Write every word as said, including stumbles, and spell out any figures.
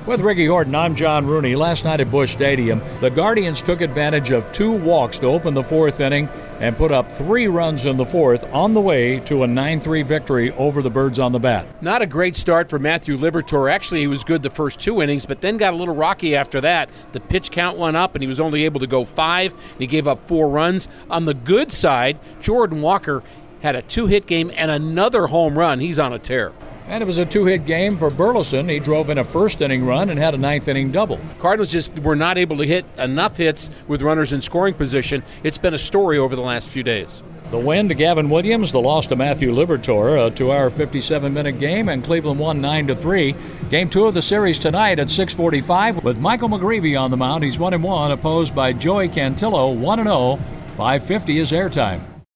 With Ricky Horton, I'm John Rooney. Last night at Busch Stadium, the Guardians took advantage of two walks to open the fourth inning and put up three runs in the fourth on the way to a nine three victory over the Birds on the Bat. Not a great start for Matthew Liberatore. Actually, he was good the first two innings, but then got a little rocky after that. The pitch count went up, and he was only able to go five, and he gave up four runs. On the good side, Jordan Walker had a two-hit game and another home run. He's on a tear. And it was a two-hit game for Burleson. He drove in a first-inning run and had a ninth-inning double. Cardinals just were not able to hit enough hits with runners in scoring position. It's been a story over the last few days. The win to Gavin Williams, the loss to Matthew Liberatore, a two-hour, fifty-seven minute game, and Cleveland won nine to three. Game two of the series tonight at six forty-five with Michael McGreevy on the mound. He's one and one, opposed by Joey Cantillo, one and oh. five fifty is airtime.